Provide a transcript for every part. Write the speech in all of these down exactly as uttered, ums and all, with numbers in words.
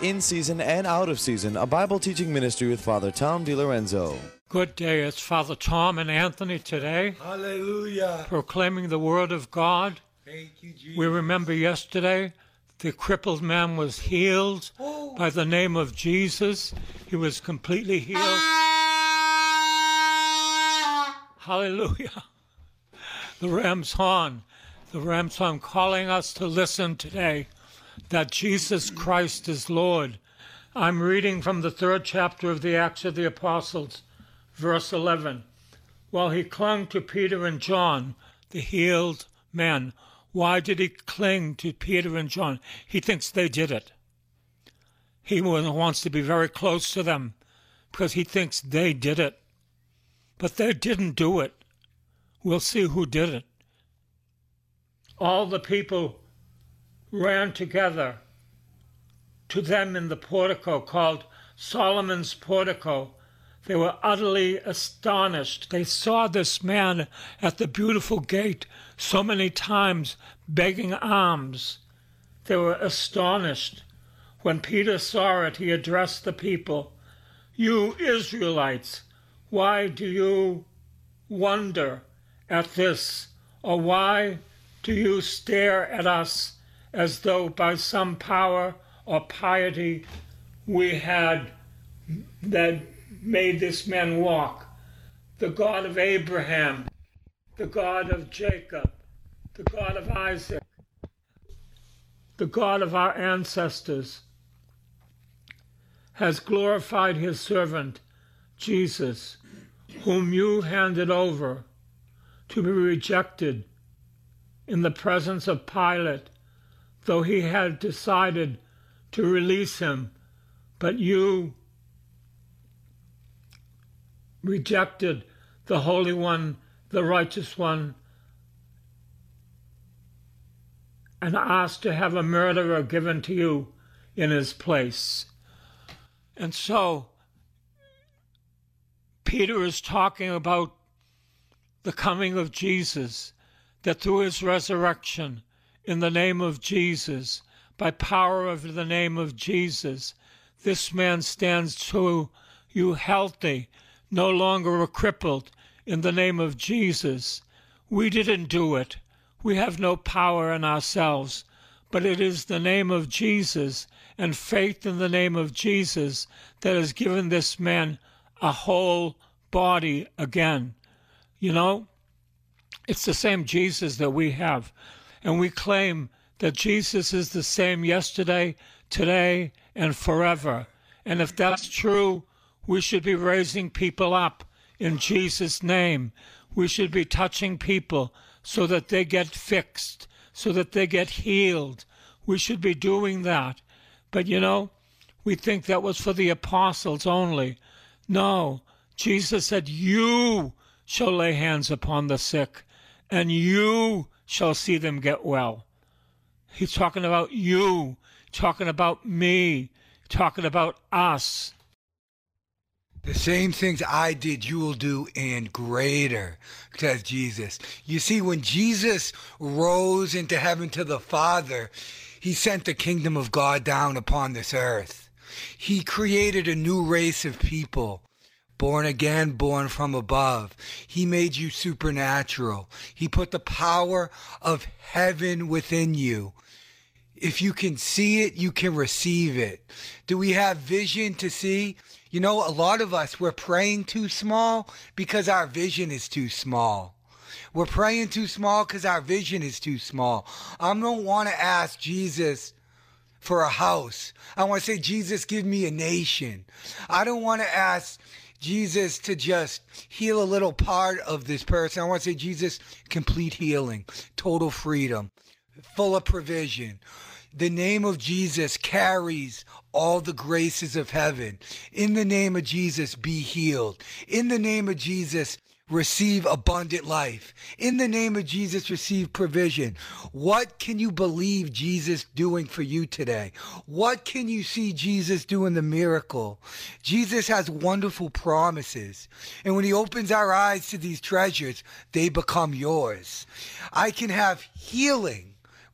In Season and Out of Season, a Bible teaching ministry with Father Tom DiLorenzo. Good day. It's Father Tom and Anthony today. Hallelujah. Proclaiming the Word of God. Thank you, Jesus. We remember yesterday the crippled man was healed Oh. by the name of Jesus. He was completely healed. Hallelujah. The ram's horn. The ram's horn calling us to listen today that Jesus Christ is Lord. I'm reading from the third chapter of the Acts of the Apostles, verse eleven. While he clung to Peter and John, the healed men. Why did he cling to Peter and John? He thinks they did it. He wants to be very close to them because he thinks they did it. But they didn't do it. We'll see who did it. All the people ran together to them in the portico called Solomon's portico. They were utterly astonished. They saw this man at the beautiful gate so many times begging alms. They were astonished. When Peter saw it, he addressed the people. You Israelites, why do you wonder at this? Or why do you stare at us as though by some power or piety we had that made this man walk? The God of Abraham, the God of Jacob, the God of Isaac, the God of our ancestors, has glorified his servant, Jesus, whom you handed over to be rejected in the presence of Pilate, though he had decided to release him. But you rejected the Holy One, the Righteous One, and asked to have a murderer given to you in his place. And so Peter is talking about the coming of Jesus, that through his resurrection, in the name of Jesus, by power of the name of Jesus, this man stands to you healthy, no longer a crippled, in the name of Jesus. We didn't do it. We have no power in ourselves, but it is the name of Jesus and faith in the name of Jesus that has given this man a whole body again. You know, it's the same Jesus that we have, and we claim that Jesus is the same yesterday, today, and forever. And if that's true, we should be raising people up in Jesus' name. We should be touching people so that they get fixed, so that they get healed. We should be doing that. But you know, we think that was for the apostles only. No, Jesus said, you shall lay hands upon the sick, and you shall see them get well. He's talking about you, talking about me, talking about us. The same things I did, you will do, and greater, says Jesus. You see, when Jesus rose into heaven to the Father, he sent the kingdom of God down upon this earth. He created a new race of people, born again, born from above. He made you supernatural. He put the power of heaven within you. If you can see it, you can receive it. Do we have vision to see? You know, a lot of us, we're praying too small because our vision is too small. We're praying too small because our vision is too small. I don't want to ask Jesus for a house. I want to say, Jesus, give me a nation. I don't want to ask Jesus to just heal a little part of this person. I want to say, Jesus, complete healing, total freedom, full of provision. The name of Jesus carries all the graces of heaven. In the name of Jesus, be healed. In the name of Jesus, receive abundant life. In the name of Jesus, receive provision. What can you believe Jesus doing for you today? What can you see Jesus doing the miracle? Jesus has wonderful promises. And when he opens our eyes to these treasures, they become yours. I can have healing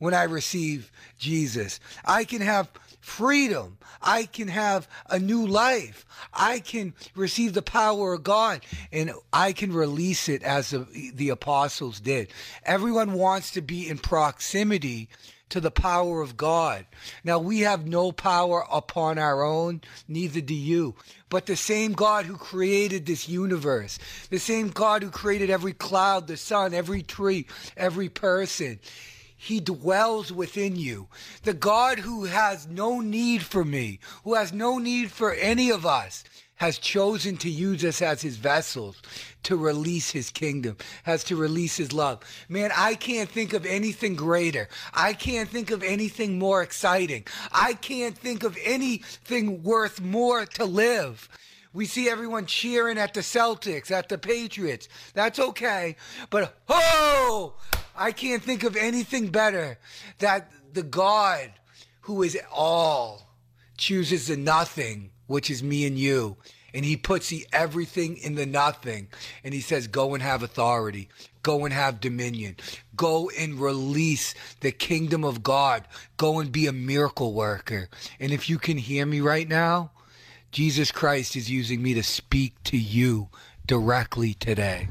when I receive Jesus. I can have freedom. I can have a new life. I can receive the power of God, and I can release it as the, the apostles did. Everyone wants to be in proximity to the power of God. Now, we have no power upon our own, neither do you. But the same God who created this universe, the same God who created every cloud, the sun, every tree, every person, he dwells within you. The God who has no need for me, who has no need for any of us, has chosen to use us as his vessels to release his kingdom, has to release his love. Man, I can't think of anything greater. I can't think of anything more exciting. I can't think of anything worth more to live. We see everyone cheering at the Celtics, at the Patriots. That's okay. But, oh, I can't think of anything better that the God who is all chooses the nothing, which is me and you. And he puts the everything in the nothing. And he says, go and have authority. Go and have dominion. Go and release the kingdom of God. Go and be a miracle worker. And if you can hear me right now, Jesus Christ is using me to speak to you directly today.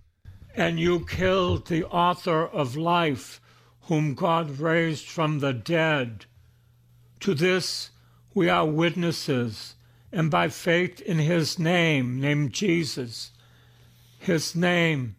And you killed the author of life, whom God raised from the dead. To this we are witnesses, and by faith in his name, named Jesus, his name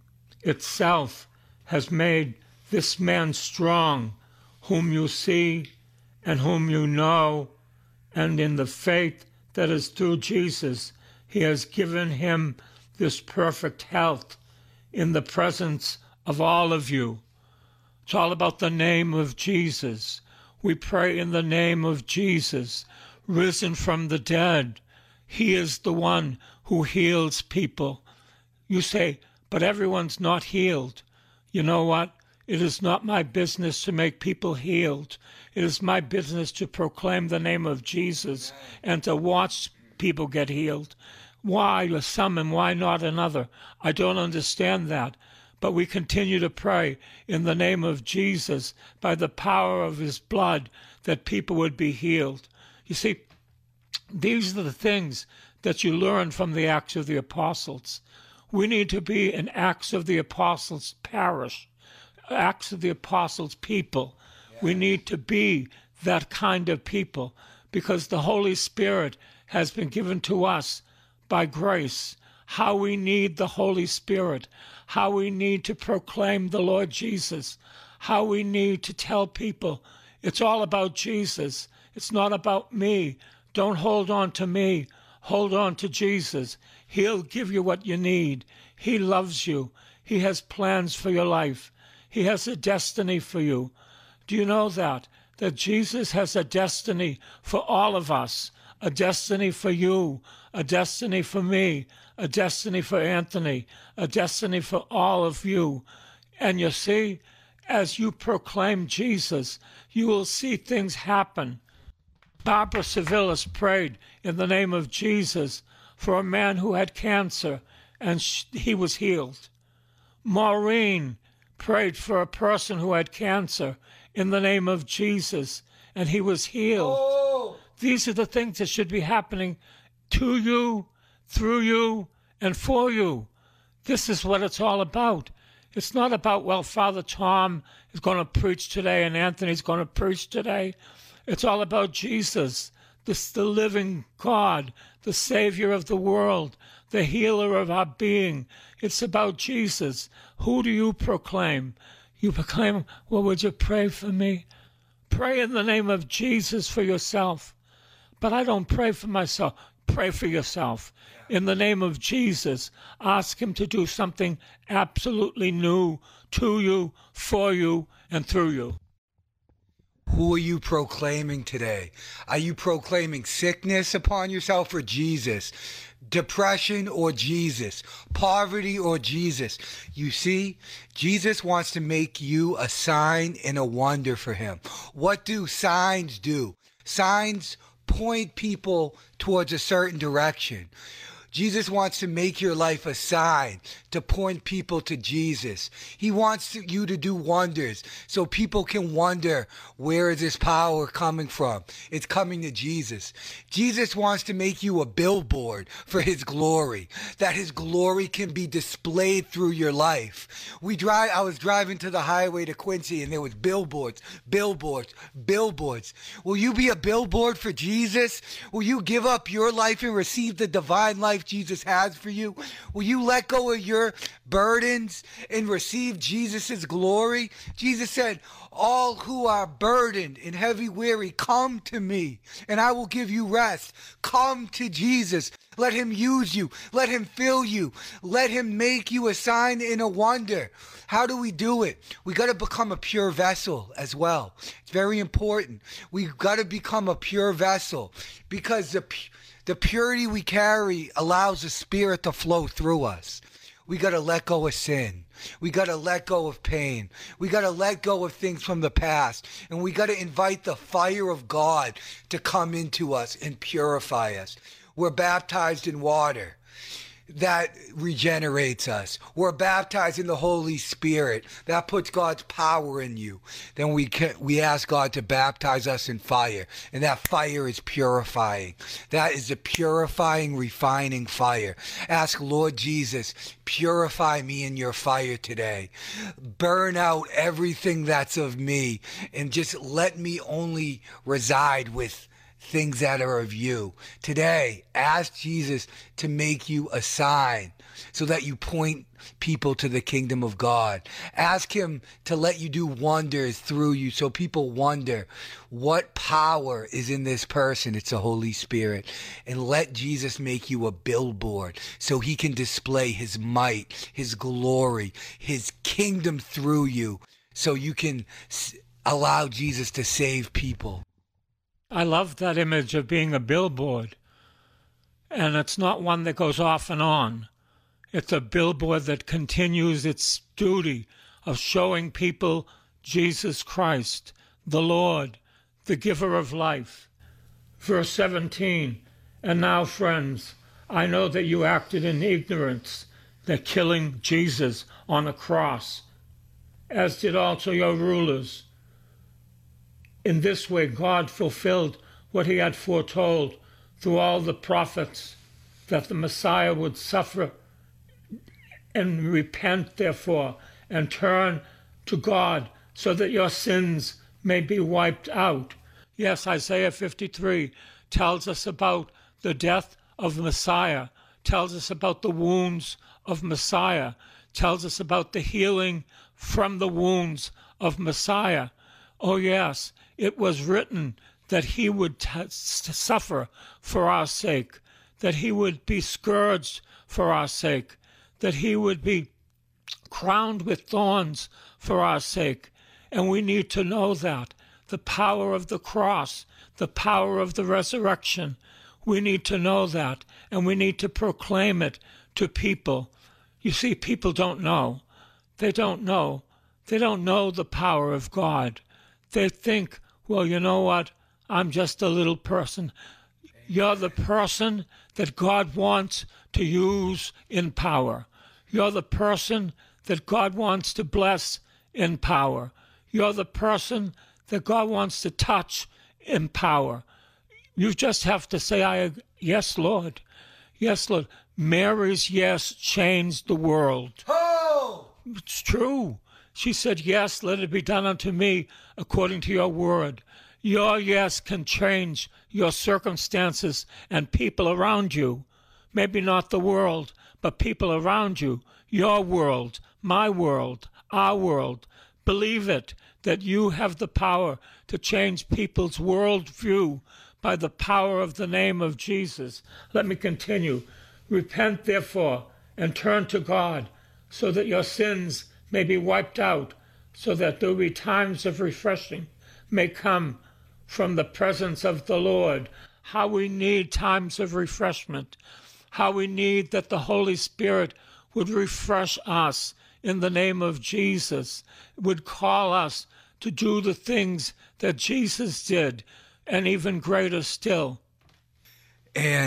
itself has made this man strong, whom you see and whom you know, and in the faith that is through Jesus, he has given him this perfect health in the presence of all of you. It's all about the name of Jesus. We pray in the name of Jesus, risen from the dead. He is the one who heals people. You say, but everyone's not healed. You know what? It is not my business to make people healed. It is my business to proclaim the name of Jesus and to watch people get healed. Why some and why not another? I don't understand that. But we continue to pray in the name of Jesus by the power of his blood that people would be healed. You see, these are the things that you learn from the Acts of the Apostles. We need to be an Acts of the Apostles parish, Acts of the Apostles people. Yeah. We need to be that kind of people because the Holy Spirit has been given to us by grace. How we need the Holy Spirit, how we need to proclaim the Lord Jesus, how we need to tell people it's all about Jesus. It's not about me. Don't hold on to me. Hold on to Jesus. He'll give you what you need. He loves you. He has plans for your life. He has a destiny for you. Do you know that? That Jesus has a destiny for all of us, a destiny for you, a destiny for me, a destiny for Anthony, a destiny for all of you. And you see, as you proclaim Jesus, you will see things happen. Barbara Sevilis prayed in the name of Jesus for a man who had cancer, and he was healed. Maureen prayed for a person who had cancer in the name of Jesus, and he was healed. Oh. These are the things that should be happening to you, through you, and for you. This is what it's all about. It's not about, well, Father Tom is going to preach today and Anthony's going to preach today. It's all about Jesus, this, the living God, the Savior of the world, the healer of our being. It's about Jesus. Who do you proclaim? You proclaim, well, would you pray for me? Pray in the name of Jesus for yourself. But I don't pray for myself. Pray for yourself. In the name of Jesus, ask him to do something absolutely new to you, for you, and through you. Who are you proclaiming today? Are you proclaiming sickness upon yourself or Jesus? Depression or Jesus? Poverty or Jesus? You see, Jesus wants to make you a sign and a wonder for him. What do signs do? Signs point people towards a certain direction. Jesus wants to make your life a sign to point people to Jesus. He wants to, you to do wonders so people can wonder, where is this power coming from? It's coming to Jesus. Jesus wants to make you a billboard for his glory, that his glory can be displayed through your life. We drive. I was driving to the highway to Quincy, and there was billboards, billboards, billboards. Will you be a billboard for Jesus? Will you give up your life and receive the divine life Jesus has for you? Will you let go of your burdens and receive Jesus' glory? Jesus said, all who are burdened and heavy weary, come to me and I will give you rest. Come to Jesus. Let him use you. Let him fill you. Let him make you a sign and a wonder. How do we do it? We got to become a pure vessel as well. It's very important. We've got to become a pure vessel, because the the purity we carry allows the Spirit to flow through us. We got to let go of sin. We got to let go of pain. We got to let go of things from the past. And we got to invite the fire of God to come into us and purify us. We're baptized in water. That regenerates us. We're baptized in the Holy Spirit. That puts God's power in you. Then we can, we ask God to baptize us in fire. And that fire is purifying. That is a purifying, refining fire. Ask Lord Jesus, purify me in your fire today. Burn out everything that's of me. And just let me only reside with things that are of you. Today, ask Jesus to make you a sign so that you point people to the kingdom of God. Ask him to let you do wonders through you so people wonder, what power is in this person? It's the Holy Spirit. And let Jesus make you a billboard so he can display his might, his glory, his kingdom through you, so you can allow Jesus to save people. I love that image of being a billboard. And it's not one that goes off and on. It's a billboard that continues its duty of showing people Jesus Christ, the Lord, the giver of life. Verse seventeen, and now, friends, I know that you acted in ignorance, that killing Jesus on a cross, as did also your rulers. In this way, God fulfilled what he had foretold through all the prophets, that the Messiah would suffer and repent, therefore, and turn to God, so that your sins may be wiped out. Yes, Isaiah fifty-three tells us about the death of Messiah, tells us about the wounds of Messiah, tells us about the healing from the wounds of Messiah. Oh, yes, it was written that he would t- suffer for our sake, that he would be scourged for our sake, that he would be crowned with thorns for our sake. And we need to know that. The power of the cross, the power of the resurrection, we need to know that, and we need to proclaim it to people. You see, people don't know. They don't know. They don't know the power of God. They think, well, you know what? I'm just a little person. You're the person that God wants to use in power. You're the person that God wants to bless in power. You're the person that God wants to touch in power. You just have to say, "I yes, Lord. Yes, Lord." Mary's yes changed the world. Oh! It's true. She said, "Yes, let it be done unto me according to your word." Your yes can change your circumstances and people around you. Maybe not the world, but people around you. Your world, my world, our world. Believe it, that you have the power to change people's worldview by the power of the name of Jesus. Let me continue. Repent, therefore, and turn to God, so that your sins may be wiped out, so that there be times of refreshing may come from the presence of the Lord. How we need times of refreshment. How we need that the Holy Spirit would refresh us in the name of Jesus, would call us to do the things that Jesus did, and even greater still. And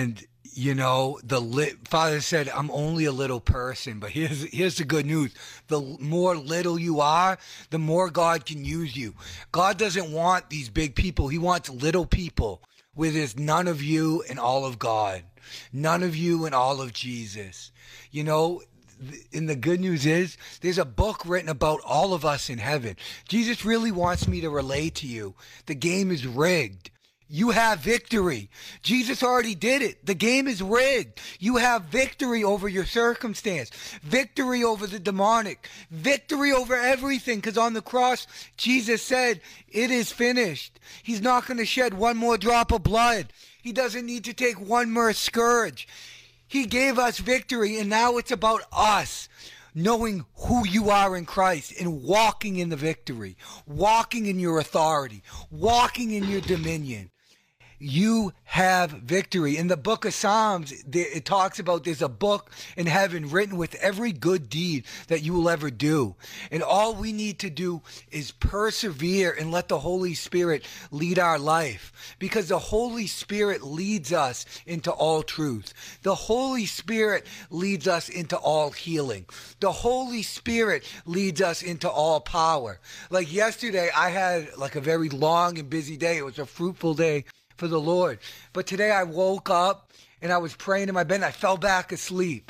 You know, the li- Father said, I'm only a little person, but here's here's the good news. The more little you are, the more God can use you. God doesn't want these big people. He wants little people where there's none of you and all of God. None of you and all of Jesus. You know, and the good news is there's a book written about all of us in heaven. Jesus really wants me to relay to you. The game is rigged. You have victory. Jesus already did it. The game is rigged. You have victory over your circumstance, victory over the demonic, victory over everything. Because on the cross, Jesus said, it is finished. He's not going to shed one more drop of blood. He doesn't need to take one more scourge. He gave us victory, and now it's about us knowing who you are in Christ and walking in the victory, walking in your authority, walking in your dominion. You have victory. In the book of Psalms, it talks about there's a book in heaven written with every good deed that you will ever do. And all we need to do is persevere and let the Holy Spirit lead our life, because the Holy Spirit leads us into all truth. The Holy Spirit leads us into all healing. The Holy Spirit leads us into all power. Like yesterday, I had like a very long and busy day. It was a fruitful day for the Lord. But today I woke up and I was praying in my bed and I fell back asleep.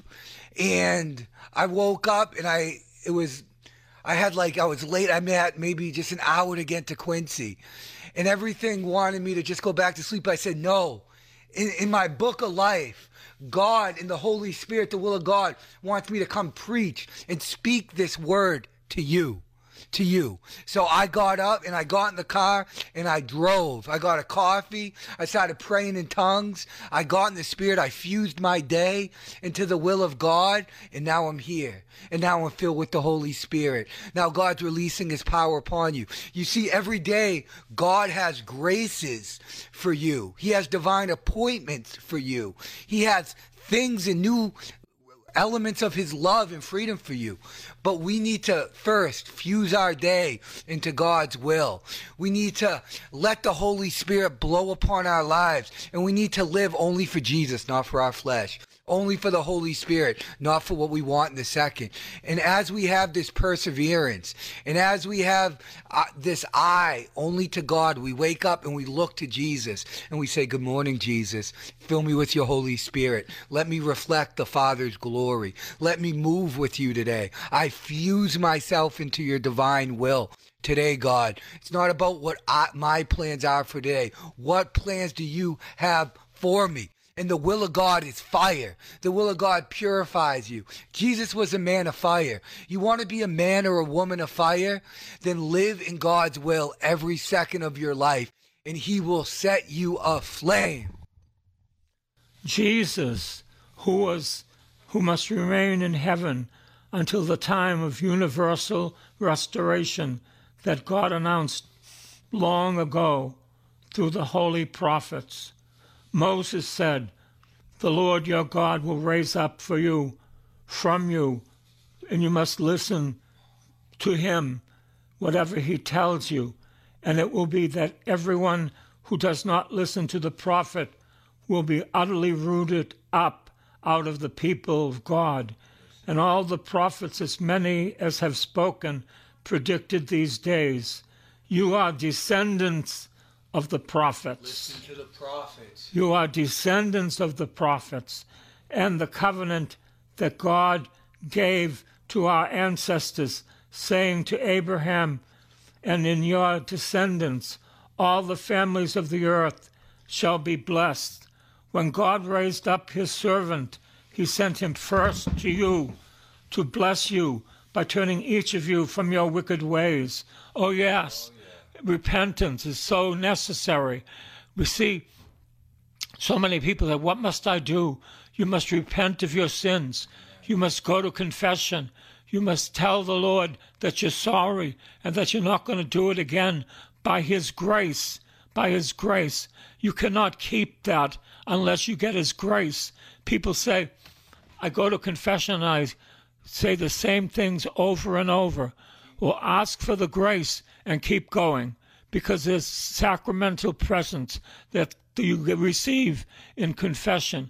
And I woke up and I, it was, I had like, I was late. I had maybe just an hour to get to Quincy. And everything wanted me to just go back to sleep. I said, no. In, in my book of life, God and the Holy Spirit, the will of God, wants me to come preach and speak this word to you. to you. So I got up and I got in the car and I drove. I got a coffee. I started praying in tongues. I got in the Spirit. I fused my day into the will of God. And now I'm here. And now I'm filled with the Holy Spirit. Now God's releasing his power upon you. You see, every day God has graces for you. He has divine appointments for you. He has things and new elements of his love and freedom for you. But we need to first fuse our day into God's will. We need to let the Holy Spirit blow upon our lives. And we need to live only for Jesus, not for our flesh. Only for the Holy Spirit, not for what we want in the second. And as we have this perseverance, and as we have uh, this eye only to God, we wake up and we look to Jesus and we say, good morning, Jesus. Fill me with your Holy Spirit. Let me reflect the Father's glory. Let me move with you today. I fuse myself into your divine will today, God. It's not about what I, my plans are for today. What plans do you have for me? And the will of God is fire. The will of God purifies you. Jesus was a man of fire. You want to be a man or a woman of fire? Then live in God's will every second of your life, and he will set you aflame. Jesus, who was, who must remain in heaven until the time of universal restoration that God announced long ago through the holy prophets. Moses said, the Lord your God will raise up for you, from you, and you must listen to him, whatever he tells you. And it will be that everyone who does not listen to the prophet will be utterly rooted up out of the people of God. And all the prophets, as many as have spoken, predicted these days. You are descendants of the prophets. Listen to the prophets. You are descendants of the prophets, and the covenant that God gave to our ancestors, saying to Abraham, and in your descendants all the families of the earth shall be blessed. When God raised up his servant, he sent him first to you to bless you by turning each of you from your wicked ways. Oh, yes. Repentance is so necessary. We see so many people that, what must I do? You must repent of your sins. You must go to confession. You must tell the Lord that you're sorry and that you're not going to do it again by his grace. By his grace. You cannot keep that unless you get his grace. People say, I go to confession and I say the same things over and over. Well, ask for the grace and keep going, because there's sacramental presence that you receive in confession.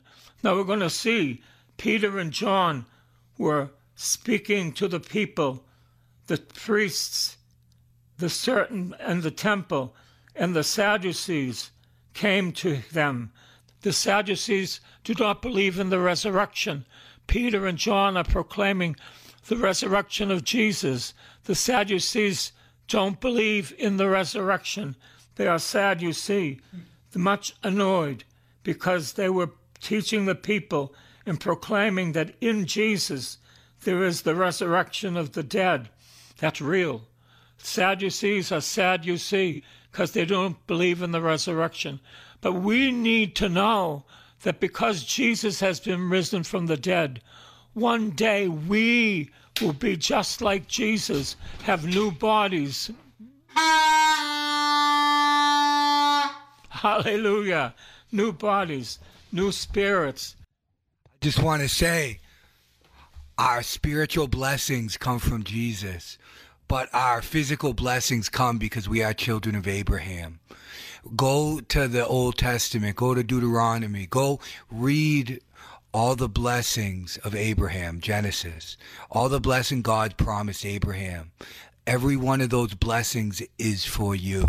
Now we're going to see Peter and John were speaking to the people, the priests, the certain and the temple, and the Sadducees came to them. The Sadducees do not believe in the resurrection. Peter and John are proclaiming the resurrection of Jesus. The Sadducees don't believe in the resurrection. They are sad, you see, much annoyed because they were teaching the people and proclaiming that in Jesus there is the resurrection of the dead. That's real. Sadducees are sad, you see, because they don't believe in the resurrection. But we need to know that because Jesus has been risen from the dead, one day we will be just like Jesus, have new bodies. Hallelujah. New bodies, new spirits. I just want to say, our spiritual blessings come from Jesus, but our physical blessings come because we are children of Abraham. Go to the Old Testament, go to Deuteronomy, go read all the blessings of Abraham, Genesis, all the blessing God promised Abraham. Every one of those blessings is for you.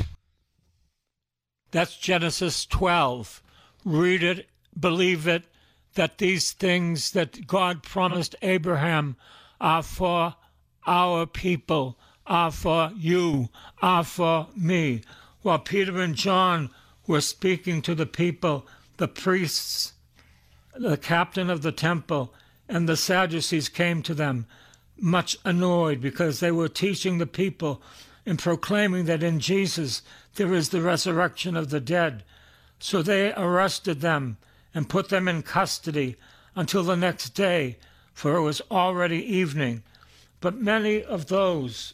That's Genesis twelve. Read it, believe it, that these things that God promised Abraham are for our people, are for you, are for me. While Peter and John were speaking to the people, the priests, the captain of the temple, and the Sadducees came to them, much annoyed because they were teaching the people and proclaiming that in Jesus there is the resurrection of the dead. So they arrested them and put them in custody until the next day, for it was already evening. But many of those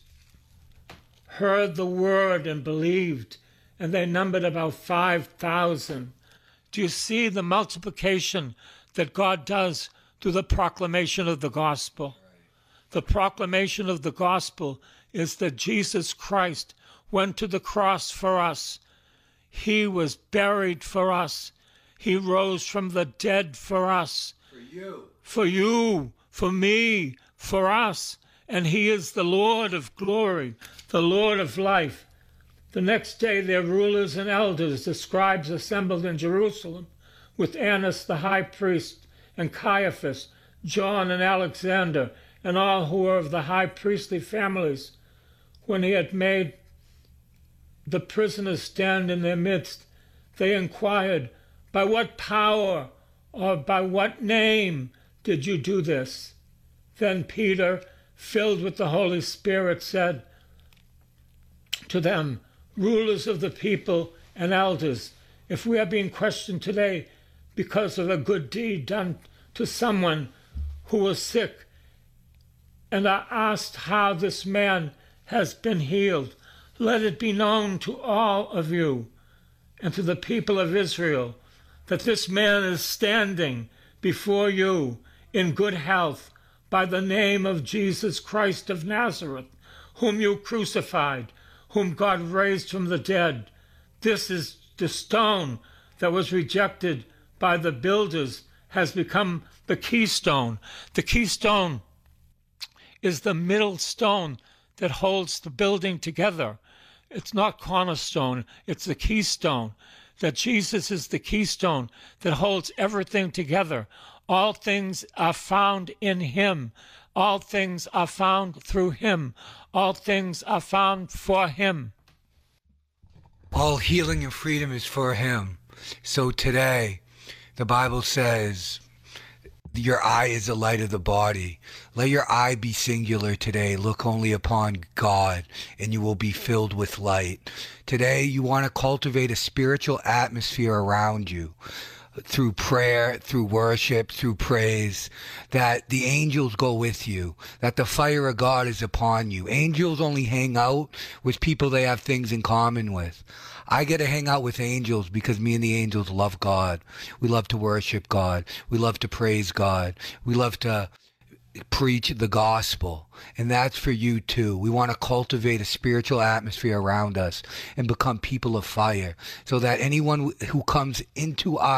heard the word and believed, and they numbered about five thousand. Do you see the multiplication that God does through the proclamation of the gospel? The proclamation of the gospel is that Jesus Christ went to the cross for us. He was buried for us. He rose from the dead for us. For you. For you, for me, for us. And he is the Lord of glory, the Lord of life. The next day their rulers and elders, the scribes, assembled in Jerusalem with Annas the high priest and Caiaphas, John and Alexander, and all who were of the high priestly families. When he had made the prisoners stand in their midst, they inquired, "By what power or by what name did you do this?" Then Peter, filled with the Holy Spirit, said to them, "Rulers of the people and elders, if we are being questioned today because of a good deed done to someone who was sick, and are asked how this man has been healed, let it be known to all of you and to the people of Israel that this man is standing before you in good health by the name of Jesus Christ of Nazareth, whom you crucified, whom God raised from the dead. This is the stone that was rejected by the builders has become the keystone." The keystone is the middle stone that holds the building together. It's not cornerstone, it's the keystone. That Jesus is the keystone that holds everything together. All things are found in him. All things are found through him. All things are found for him. All healing and freedom is for him. So today, the Bible says, your eye is the light of the body. Let your eye be singular today. Look only upon God, and you will be filled with light. Today, you want to cultivate a spiritual atmosphere around you through prayer, through worship, through praise, that the angels go with you, that the fire of God is upon you. Angels only hang out with people they have things in common with. I get to hang out with angels because me and the angels love God. We love to worship God. We love to praise God. We love to preach the gospel. And that's for you too. We want to cultivate a spiritual atmosphere around us and become people of fire so that anyone who comes into our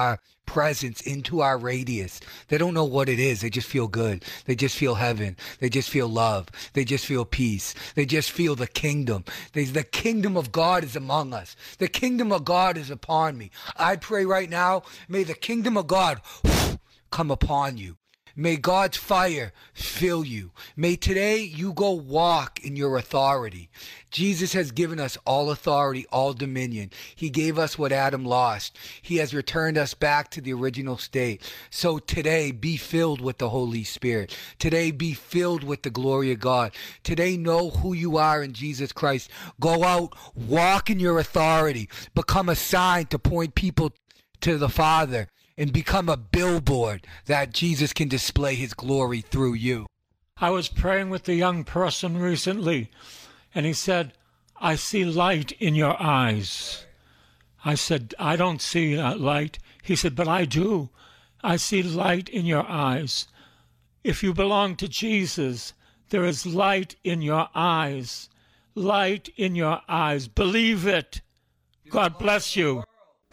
presence into our radius. They don't know what it is. They just feel good. They just feel heaven. They just feel love. They just feel peace. They just feel the kingdom. They, the kingdom of God is among us. The kingdom of God is upon me. I pray right now, may the kingdom of God come upon you. May God's fire fill you. May today you go walk in your authority. Jesus has given us all authority, all dominion. He gave us what Adam lost. He has returned us back to the original state. So today, be filled with the Holy Spirit. Today, be filled with the glory of God. Today, know who you are in Jesus Christ. Go out, walk in your authority. Become a sign to point people to the Father. And become a billboard that Jesus can display his glory through you. I was praying with a young person recently, and he said, I see light in your eyes. I said, I don't see uh, light. He said, but I do. I see light in your eyes. If you belong to Jesus, there is light in your eyes. Light in your eyes. Believe it. God bless you.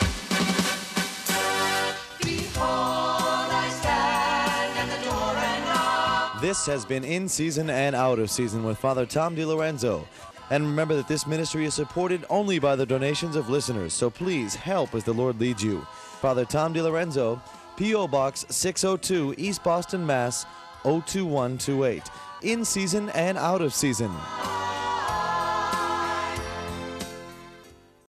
This has been In Season and Out of Season with Father Tom DiLorenzo. And remember that this ministry is supported only by the donations of listeners, so please help as the Lord leads you. Father Tom DiLorenzo, P O. Box six oh two, East Boston, Mass. oh two one two eight. In Season and Out of Season.